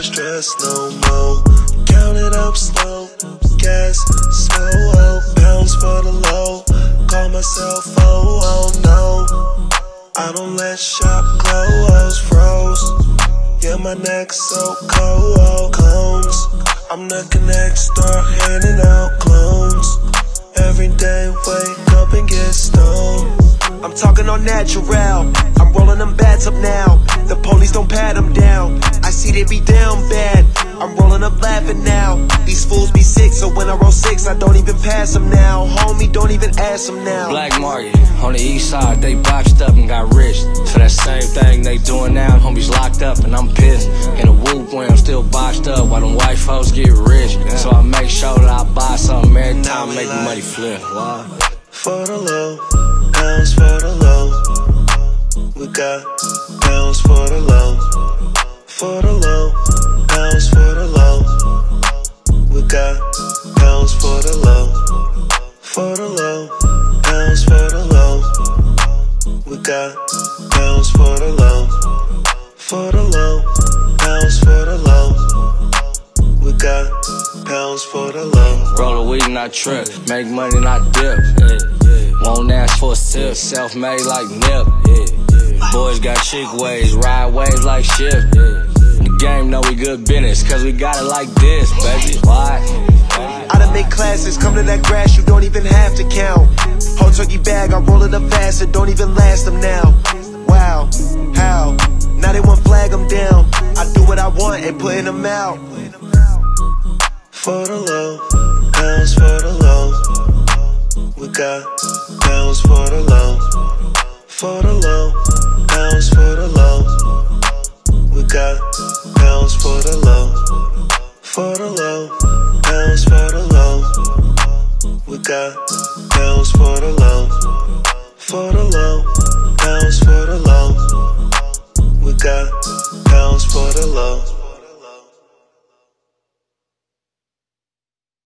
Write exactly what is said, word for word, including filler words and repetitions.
gotta stress no more. Count it up slow, gas slow, oh, pounds for the low. Call myself, oh, oh no. I don't let shop close, froze. Yeah, my neck's so cold, oh, clones. I'm knocking next door, handing out clones. Every day, wake up and get stoned. I'm talking on natural, I'm rolling them bats up now. The police don't pat them down, I see they be down bad. I'm rolling up laughing now. These fools be sick, so when I roll six, I don't even pass them now. Homie, don't even ask them now. Black market, on the east side, they boxed up and got rich. For that same thing they doing now, homies locked up and I'm pissed. In a whoop when I'm still boxed up, while them white folks get rich. So I make sure that I buy something every time I make the money flip. Wow. For the low, pounds for the low. We got pounds for the low. For the low, pounds for the low. We got pounds for the low. For the low, pounds for the low. We got pounds for the low. For the low, pounds for the low. We got pounds for the low. Roll a weed, not trip. Make money, not dip. Yeah, yeah. Won't ask for a sip. Self-made like Nip. Yeah. Boys got chick ways, ride waves like shit. Yeah. The game know we good business, cause we got it like this, baby. Why? I done make classes, come to that grass, you don't even have to count. Whole turkey bag, I roll it up fast, it don't even last them now. Wow, how? Now they want flag them down. I do what I want and putting them out. For the low, pounds for the low. We got pounds for the low. For the low, pounds for the low. We got pounds for the low. For the low, pounds for the low. We got pounds for the low. For the low, pounds for the low.